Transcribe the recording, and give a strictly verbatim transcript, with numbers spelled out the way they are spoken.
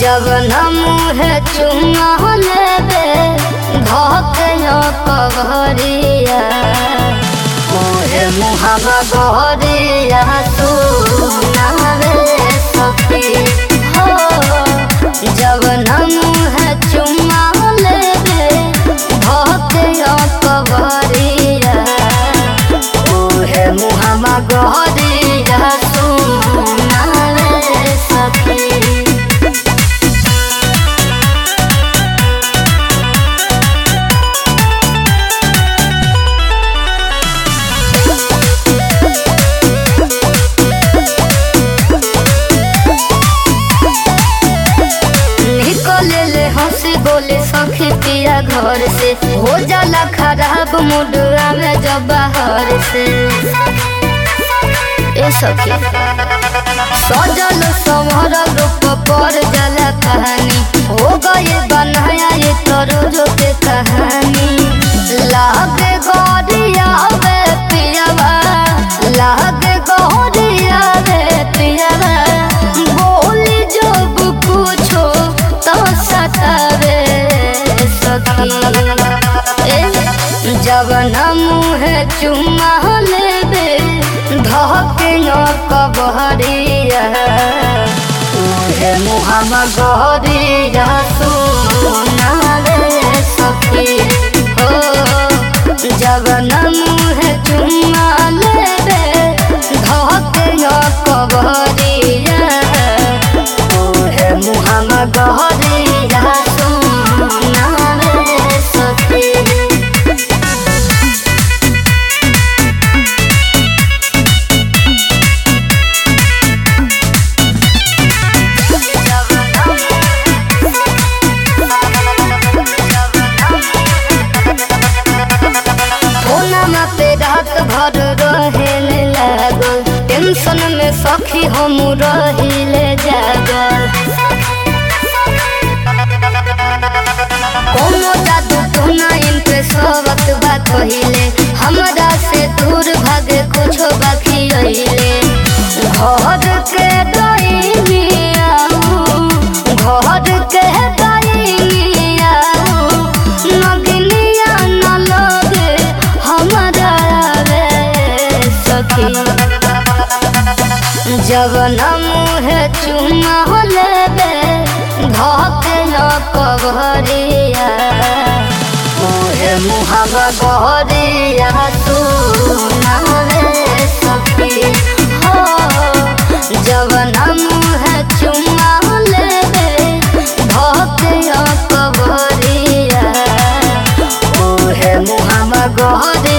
जब न मुहे चुमा लेबे धोके कवरिया मोहे मुहावा गहरिया तू नावे सखी हो। जब न मुहे चुमा लेबे धोके कवरिया मोहे मुहावा गहरिया तू नावे सखी। बोले सखी पिया घर से हो जाला खराब मुडुआ में जब बाहर से ए सखी सजल संवर रूप पर जाला कहानी हो गए बनाया ये तरोजो के कहानी। लागे गौरिया वे पियावा लागे गौरिया वे पियावा बोली जब पूछो तो सतावे जब न मुहे चुमा लेबे धोके कवरिया मुहे मुहावा गहरिया सुनावे सखी हो। जब न मुहे चुमा लेबे धोके कवरिया मुहे मुहावा गहरिया सुनावे सखी। भर रहेले लागल टेंशन में सखी हम रहिले जागल कोनो जादू टोना इनके सबक बा कहिले हमरा से दूर भागे कुछो बाकी रहिले। घर के दैनिया घर के दैनिया नगिनिया न लगे हमरा जब न मुहे चुमा लेबे धोके कवरिया मोहे मुहावा गहरिया तू नावे सखी हो। जब न मुहे चुमा लेबे धोके कवरिया मोहे मुहावा गहरिया